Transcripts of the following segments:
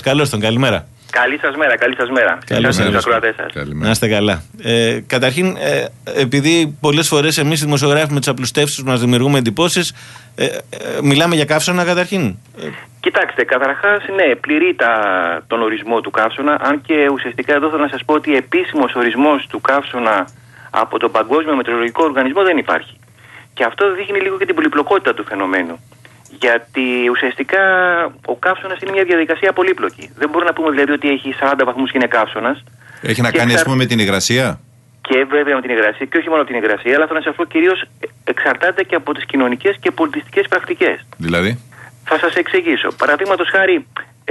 Καλώς τον, καλημέρα. Καλή σας μέρα, καλή σας μέρα. Καλώς ήρθατε. Να είστε καλά. Καταρχήν, επειδή πολλές φορές εμείς οι δημοσιογράφοι με τις απλουστεύσεις μας δημιουργούμε εντυπώσεις, μιλάμε για καύσωνα καταρχήν. Κοιτάξτε, καταρχάς, ναι, πληρεί τον ορισμό του καύσωνα, αν και ουσιαστικά εδώ θέλω να σας πω ότι επίσημος ορισμός του καύσωνα από τον Παγκόσμιο Μετεωρολογικό Οργανισμό δεν υπάρχει. Και αυτό δείχνει λίγο και την πολυπλοκότητα του φαινομένου. Γιατί ουσιαστικά ο καύσωνας είναι μια διαδικασία πολύπλοκη. Δεν μπορούμε να πούμε δηλαδή ότι έχει 40 βαθμούς και είναι καύσωνας. Έχει να κάνει, ας πούμε, με την υγρασία. Και βέβαια με την υγρασία, και όχι μόνο από την υγρασία, αλλά θέλω να σας πω κυρίως εξαρτάται και από τις κοινωνικές και πολιτιστικές πρακτικές. Δηλαδή. Θα σας εξηγήσω. Παραδείγματος χάρη,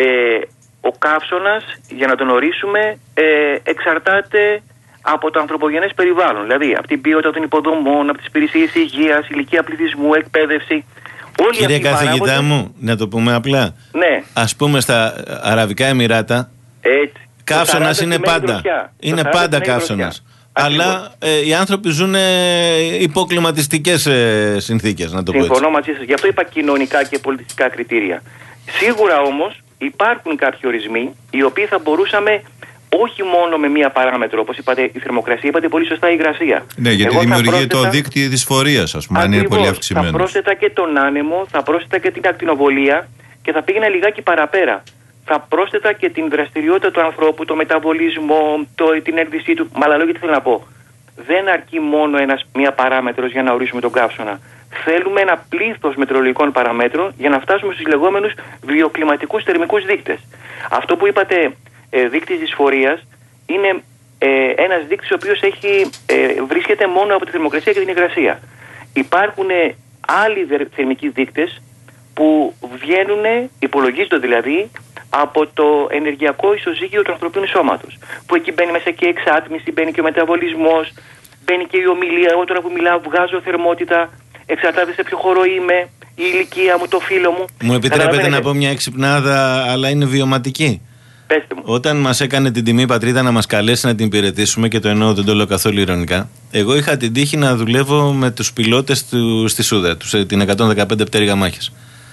ο καύσωνας, για να τον ορίσουμε, εξαρτάται από το ανθρωπογενές περιβάλλον. Δηλαδή από την ποιότητα των υποδομών, από τις υπηρεσίες υγείας, ηλικία πληθυσμού, εκπαίδευση. Κύριε καθηγητά μου, να το πούμε απλά. Ναι. Ας πούμε στα Αραβικά Εμιράτα, καύσωνας είναι πάντα. Είναι πάντα καύσωνας. Αλλά οι άνθρωποι ζουν υπό κλιματιστικές συνθήκες, να το πω έτσι. Συμφωνώ μαζί σας. Γι' αυτό είπα κοινωνικά και πολιτιστικά κριτήρια. Σίγουρα όμως υπάρχουν κάποιοι ορισμοί οι οποίοι θα μπορούσαμε όχι μόνο με μία παράμετρο, όπως είπατε, η θερμοκρασία, είπατε πολύ σωστά η υγρασία. Ναι, γιατί δημιουργεί το δίκτυο δυσφορίας, ας πούμε, αν είναι πολύ αυξημένο. Θα πρόσθετα και τον άνεμο, θα πρόσθετα και την ακτινοβολία και θα πήγαινα λιγάκι παραπέρα. Θα πρόσθετα και την δραστηριότητα του ανθρώπου, το μεταβολισμό, την ένδυσή του. Με άλλα λόγια, τι θέλω να πω. Δεν αρκεί μόνο μία παράμετρος για να ορίσουμε τον καύσωνα. Θέλουμε ένα πλήθος μετεωρολογικών παραμέτρων για να φτάσουμε στους λεγόμενους βιοκλιματικούς θερμικούς δείκτες. Αυτό που είπατε, δείκτης δυσφορίας, είναι ένας δείκτης ο οποίος βρίσκεται μόνο από τη θερμοκρασία και την υγρασία. Υπάρχουν άλλοι θερμικοί δείκτες που βγαίνουν, υπολογίζονται δηλαδή, από το ενεργειακό ισοζύγιο του ανθρωπίνου σώματος. Που εκεί μπαίνει μέσα και η εξάτμιση, μπαίνει και ο μεταβολισμός, μπαίνει και η ομιλία. Εγώ τώρα που μιλάω βγάζω θερμότητα, εξαρτάται σε ποιο χώρο είμαι, η ηλικία μου, το φύλο μου. Μου επιτρέπετε να πω μια εξυπνάδα, αλλά είναι βιωματική. Πέστε μου. Όταν μας έκανε την τιμή η πατρίδα να μας καλέσει να την υπηρετήσουμε, και το εννοώ, δεν το λέω καθόλου ηρωνικά, εγώ είχα την τύχη να δουλεύω με τους πιλότες στη Σούδα, την 115 πτέρυγα μάχης.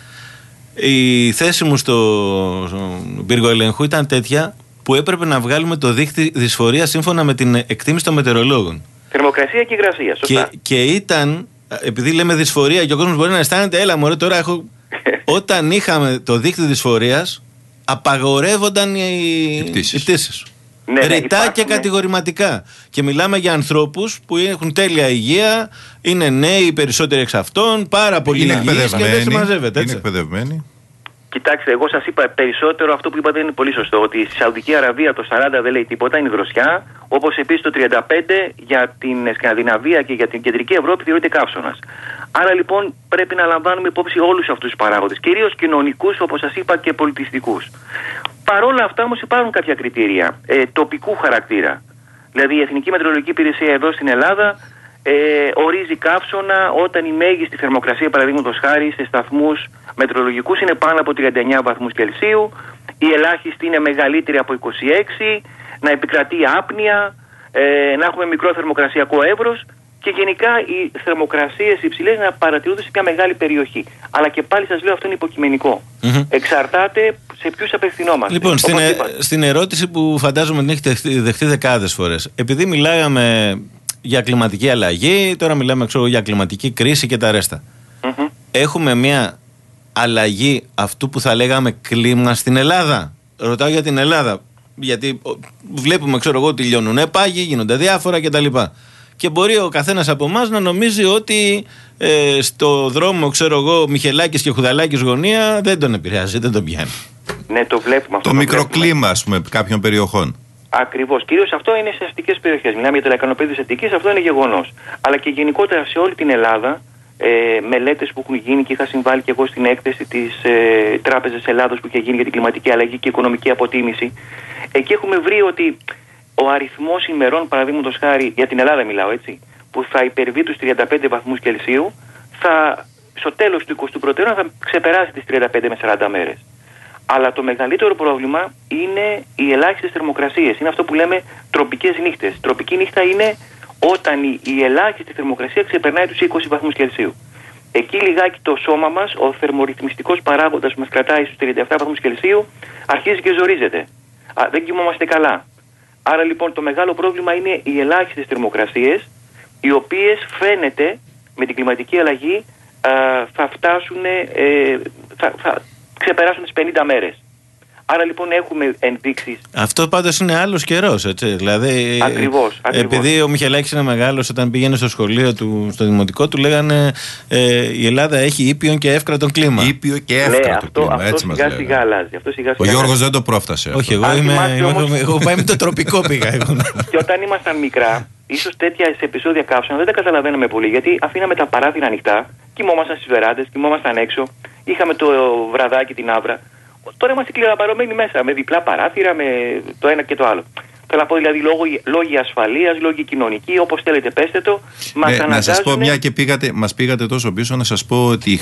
Η θέση μου στον πύργο ελέγχου ήταν τέτοια που έπρεπε να βγάλουμε το δείκτη δυσφορίας σύμφωνα με την εκτίμηση των μετεωρολόγων. Θερμοκρασία και υγρασία, σωστά. Και ήταν, επειδή λέμε δυσφορία και ο κόσμος μπορεί να αισθάνεται, έλα μωρέ τώρα έχω... Όταν είχαμε το δείκτη δυσφορίας, απαγορεύονταν οι πτήσεις. Ναι, ρητά και κατηγορηματικά. Και μιλάμε για ανθρώπους που έχουν τέλεια υγεία, είναι νέοι οι περισσότεροι εξ αυτών, πάρα πολύ υγιείς και δεν συμμαζεύεται. Είναι εκπαιδευμένοι. Κοιτάξτε, εγώ σας είπα περισσότερο αυτό που είπατε είναι πολύ σωστό. Ότι στη Σαουδική Αραβία το 40 δεν λέει τίποτα, είναι δροσιά. Όπως επίσης το 35 για την Σκανδιναβία και για την κεντρική Ευρώπη θεωρείται καύσωνας. Άρα λοιπόν πρέπει να λαμβάνουμε υπόψη όλους αυτούς τους παράγοντες, κυρίως κοινωνικούς, όπως σας είπα, και πολιτιστικούς. Παρόλα αυτά όμως υπάρχουν κάποια κριτήρια τοπικού χαρακτήρα. Δηλαδή η Εθνική Μετεωρολογική Υπηρεσία εδώ στην Ελλάδα ορίζει καύσωνα όταν η μέγιστη θερμοκρασία, παραδείγματος χάρη, σε σταθμούς μετεωρολογικούς είναι πάνω από 39 βαθμούς Κελσίου, η ελάχιστη είναι μεγαλύτερη από 26, να επικρατεί άπνοια, να έχουμε μικρό θερμοκρασιακό εύρος και γενικά οι θερμοκρασίες υψηλές να παρατηρούνται σε μια μεγάλη περιοχή. Αλλά και πάλι σας λέω αυτό είναι υποκειμενικό. Εξαρτάται σε ποιους απευθυνόμαστε. Λοιπόν, στην ερώτηση που φαντάζομαι την έχετε δεχτεί δεκάδες φορές, επειδή μιλάγαμε για κλιματική αλλαγή, τώρα μιλάμε για κλιματική κρίση και τα ρέστα. Έχουμε μια αλλαγή αυτού που θα λέγαμε κλίμα στην Ελλάδα. Ρωτάω για την Ελλάδα, γιατί βλέπουμε ότι λιώνουν πάγοι, γίνονται διάφορα κτλ. Και μπορεί ο καθένας από εμάς να νομίζει ότι στο δρόμο, Μιχελάκης και Χουδαλάκης γωνία δεν τον επηρεάζει, δεν τον πιάνει. Ναι, το βλέπουμε αυτό. Το μικροκλίμα, ας πούμε, κάποιων περιοχών. Ακριβώς. Κυρίως αυτό είναι σε αστικές περιοχές. Μιλάμε για τελεκανοπαίδειες αστικής, αυτό είναι γεγονός. Αλλά και γενικότερα σε όλη την Ελλάδα, μελέτες που έχουν γίνει και είχα συμβάλει και εγώ στην έκθεση της Τράπεζας Ελλάδος που είχε γίνει για την κλιματική αλλαγή και οικονομική αποτίμηση. Εκεί έχουμε βρει ότι ο αριθμός ημερών, παραδείγματος χάρη, για την Ελλάδα μιλάω έτσι, που θα υπερβεί τους 35 βαθμούς Κελσίου, στο τέλος του 21ου αιώνα θα ξεπεράσει τις 35 με 40 μέρες. Αλλά το μεγαλύτερο πρόβλημα είναι οι ελάχιστες θερμοκρασίες. Είναι αυτό που λέμε τροπικές νύχτες. Τροπική νύχτα είναι όταν η ελάχιστη θερμοκρασία ξεπερνάει τους 20 βαθμούς Κελσίου. εκεί λιγάκι το σώμα μας, ο θερμορυθμιστικός παράγοντας που μας κρατάει στους 37 βαθμούς Κελσίου, αρχίζει και ζορίζεται. Δεν κοιμόμαστε καλά. Άρα λοιπόν το μεγάλο πρόβλημα είναι οι ελάχιστες θερμοκρασίες, οι οποίες φαίνεται με την κλιματική αλλαγή θα φτάσουν, θα ξεπεράσουν τις 50 μέρες. Άρα λοιπόν έχουμε ενδείξεις. Αυτό πάντως είναι άλλος καιρός, έτσι. Δηλαδή, ακριβώς. Επειδή ο Μιχελάκης είναι μεγάλος, όταν πήγαινε στο σχολείο του, στο δημοτικό του, λέγανε η Ελλάδα έχει ήπιον και εύκρατον κλίμα. Ήπιο και εύκρατο κλίμα, αυτό έτσι μας λέγανε. Σιγά αλλάζει. Ο Γιώργος δεν το πρόφτασε. Όχι, εγώ πάει με το τροπικό πήγα. Και όταν ήμασταν μικρά, ίσως τέτοια επεισόδια καύσωνα δεν τα καταλαβαίναμε πολύ, γιατί αφήναμε τα παράθυρα ανοιχτά, κοιμόμασταν στις βεράντες, κοιμόμασταν έξω, είχαμε το βραδάκι, την άβρα. Τώρα είμαστε κλειδαμπαρωμένοι μέσα, με διπλά παράθυρα, με το ένα και το άλλο. Θέλω να πω δηλαδή λόγοι ασφαλείας, λόγοι κοινωνικοί, όπως θέλετε πέστε το. Να σας πω, μια και μας πήγατε τόσο πίσω, να σας πω ότι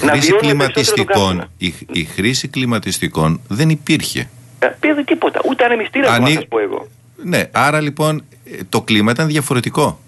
η χρήση κλιματιστικών δεν υπήρχε. Πήρε τίποτα, ούτε ανεμιστήρα να σας πω εγώ. Ναι, άρα λοιπόν το κλίμα ήταν διαφορετικό.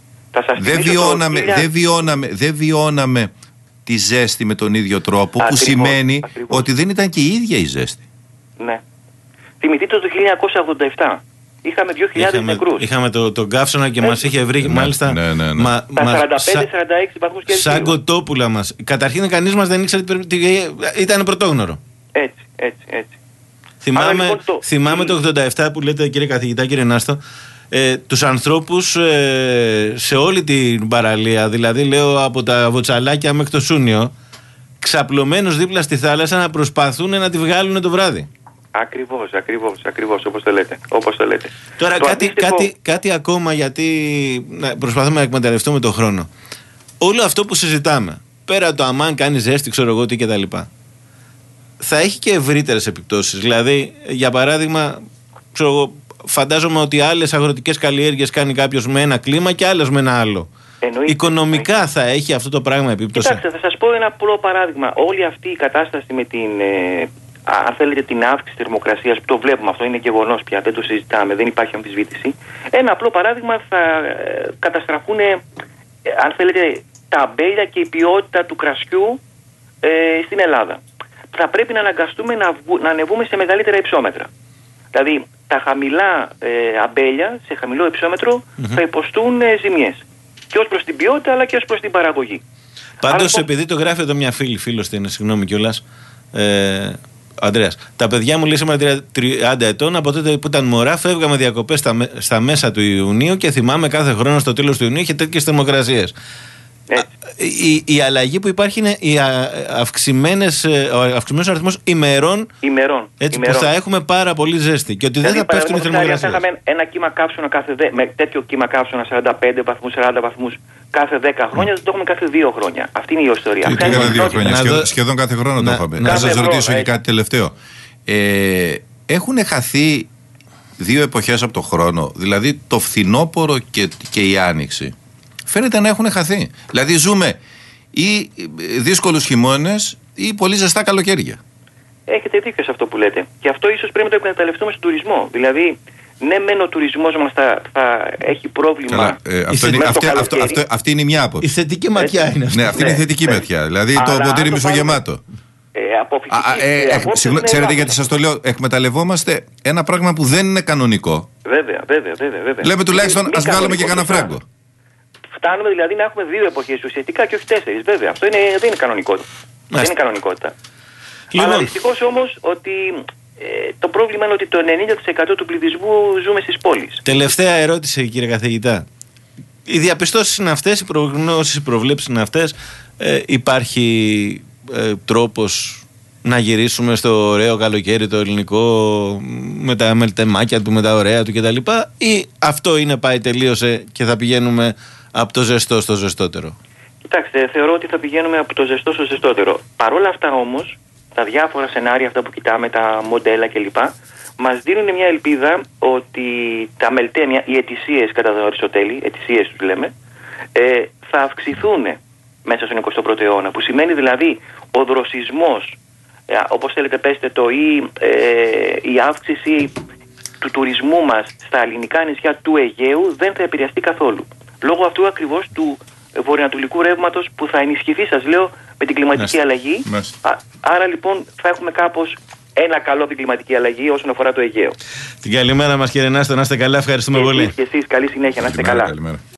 Δεν βιώναμε τη ζέστη με τον ίδιο τρόπο, που σημαίνει ότι δεν ήταν και η ίδια η ζέστη. Ναι. Θυμηθείτε το 1987. Είχαμε 2.000 νεκρούς. Είχαμε τον καύσωνα και μας είχε βρει μάλιστα τα 45-46 βαθμούς Κελσίου. Σαν κοτόπουλα μας. Καταρχήν κανείς μας δεν ήξερε ότι ήταν πρωτόγνωρο. Έτσι. Θυμάμαι το 87 που λέτε, κύριε καθηγητά, κύριε Νάστο, τους ανθρώπους σε όλη την παραλία, δηλαδή λέω από τα Βοτσαλάκια μέχρι το Σούνιο, ξαπλωμένους δίπλα στη θάλασσα να προσπαθούν να τη βγάλουν το βράδυ. Ακριβώς, όπως το λέτε. Τώρα κάτι ακόμα, γιατί προσπαθούμε να εκμεταλλευτούμε τον χρόνο. Όλο αυτό που συζητάμε, πέρα το αμάν κάνει ζέστη, ξέρω εγώ τι κτλ, θα έχει και ευρύτερες επιπτώσεις. Δηλαδή, για παράδειγμα, ξέρω εγώ, φαντάζομαι ότι άλλες αγροτικές καλλιέργειες κάνει κάποιος με ένα κλίμα και άλλες με ένα άλλο. Οικονομικά θα έχει αυτό το πράγμα επίπτωση? Κοιτάξτε, θα σας πω ένα απλό παράδειγμα. Όλη αυτή η κατάσταση με την, αν θέλετε, την αύξηση θερμοκρασίας, που το βλέπουμε, αυτό είναι γεγονός πια, δεν το συζητάμε, δεν υπάρχει αμφισβήτηση. Ένα απλό παράδειγμα, θα καταστραφούν, αν θέλετε, τα αμπέλια και η ποιότητα του κρασιού στην Ελλάδα. Θα πρέπει να αναγκαστούμε να ανεβούμε σε μεγαλύτερα υψόμετρα. Δηλαδή, τα χαμηλά αμπέλια σε χαμηλό υψόμετρο θα υποστούν ζημιές. Και ως προς την ποιότητα, αλλά και ως προς την παραγωγή. Πάντως, επειδή το γράφει εδώ μια φίλος την, συγγνώμη κιόλας, Ανδρέας, τα παιδιά μου λέει σήμερα 30 ετών, από τότε που ήταν μωρά, φεύγαμε διακοπές στα μέσα του Ιουνίου και θυμάμαι κάθε χρόνο στο τέλος του Ιουνίου είχε τέτοιες θερμοκρασίες. Η αλλαγή που υπάρχει είναι ο αυξημένος αριθμός ημερών που θα έχουμε πάρα πολύ ζέστη και ότι δηλαδή, δεν θα πέφτουν οι θερμοκρασίες. Θα είχαμε ένα κύμα καύσωνα με τέτοιο κύμα καύσωνα 45 βαθμούς, 40 βαθμούς κάθε 10 χρόνια, δεν το έχουμε κάθε 2 χρόνια. Αυτή είναι η ιστορία. Σχεδόν κάθε χρόνο το είχαμε. Να σας ρωτήσω και κάτι τελευταίο. Έχουν χαθεί 2 εποχές από το χρόνο, δηλαδή το φθινόπωρο και η άνοιξη. Φαίνεται να έχουν χαθεί. Δηλαδή ζούμε ή δύσκολους χειμώνες ή πολύ ζεστά καλοκαίρια. Έχετε δίκιο σε αυτό που λέτε. Και αυτό ίσως πρέπει να το εκμεταλλευτούμε στον τουρισμό. Δηλαδή, ναι, μεν ο τουρισμός μας θα έχει πρόβλημα. Αυτή είναι μια άποψη. Η θετική ματιά είναι αυτή. Ναι, αυτή είναι η θετική ματιά. Δηλαδή το ποτήρι μισογεμάτο. Ξέρετε γιατί σας το λέω? Εκμεταλλευόμαστε ένα πράγμα που δεν είναι κανονικό. Βέβαια. Λέμε τουλάχιστον ας βγάλουμε και κανένα φράγκο. Φτάνουμε δηλαδή να έχουμε 2 εποχές ουσιαστικά και όχι 4. Βέβαια, αυτό δεν είναι κανονικότητα. Δεν είναι κανονικότητα. Αλλά δυστυχώς όμως ότι το πρόβλημα είναι ότι το 90% του πληθυσμού ζούμε στις πόλεις. Τελευταία ερώτηση, κύριε καθηγητά. Οι διαπιστώσεις είναι αυτές, οι προγνώσεις, οι προβλέψεις είναι αυτές. Υπάρχει τρόπος να γυρίσουμε στο ωραίο καλοκαίρι το ελληνικό με τα μελτεμάκια του, με τα ωραία του κτλ. Ή αυτό είναι πάει, τελείωσε και θα πηγαίνουμε από το ζεστό στο ζεστότερο? Κοιτάξτε, θεωρώ ότι θα πηγαίνουμε από το ζεστό στο ζεστότερο. Παρ' όλα αυτά όμως, τα διάφορα σενάρια αυτά που κοιτάμε, τα μοντέλα κλπ, μας δίνουν μια ελπίδα ότι τα μελτέμια, οι ετησίες κατά τον Αριστοτέλη, ετησίες τους λέμε, θα αυξηθούν μέσα στον 21ο αιώνα. Που σημαίνει δηλαδή ο δροσισμός, όπως θέλετε πέστε το, ή η αύξηση του τουρισμού μας στα ελληνικά νησιά του Αιγαίου δεν θα επηρεαστεί καθόλου. Λόγω αυτού ακριβώς του βορειοανατολικού ρεύματος που θα ενισχυθεί, σας λέω, με την κλιματική αλλαγή. Άρα λοιπόν θα έχουμε κάπως ένα καλό την κλιματική αλλαγή όσον αφορά το Αιγαίο. Την καλημέρα μας, κύριε Νάστο, να είστε καλά, ευχαριστούμε πολύ. Και εσείς, καλή συνέχεια, να είστε καλά. Καλημέρα.